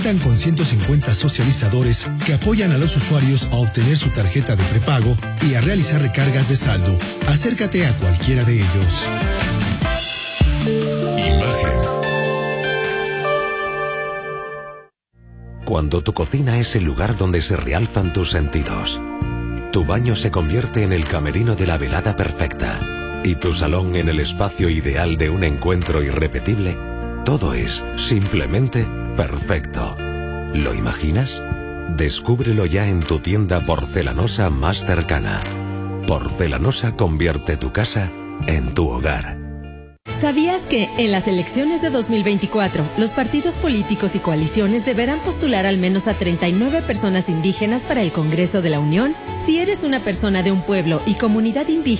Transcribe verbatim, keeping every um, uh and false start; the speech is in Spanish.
Cuentan con ciento cincuenta socializadores que apoyan a los usuarios a obtener su tarjeta de prepago y a realizar recargas de saldo. Acércate a cualquiera de ellos. Imagen. Cuando tu cocina es el lugar donde se realzan tus sentidos, tu baño se convierte en el camerino de la velada perfecta y tu salón en el espacio ideal de un encuentro irrepetible, todo es simplemente perfecto. ¿Lo imaginas? Descúbrelo ya en tu tienda porcelanosa más cercana. Porcelanosa convierte tu casa en tu hogar. ¿Sabías que en las elecciones de dos mil veinticuatro los partidos políticos y coaliciones deberán postular al menos a treinta y nueve personas indígenas para el Congreso de la Unión? Si eres una persona de un pueblo y comunidad indígena,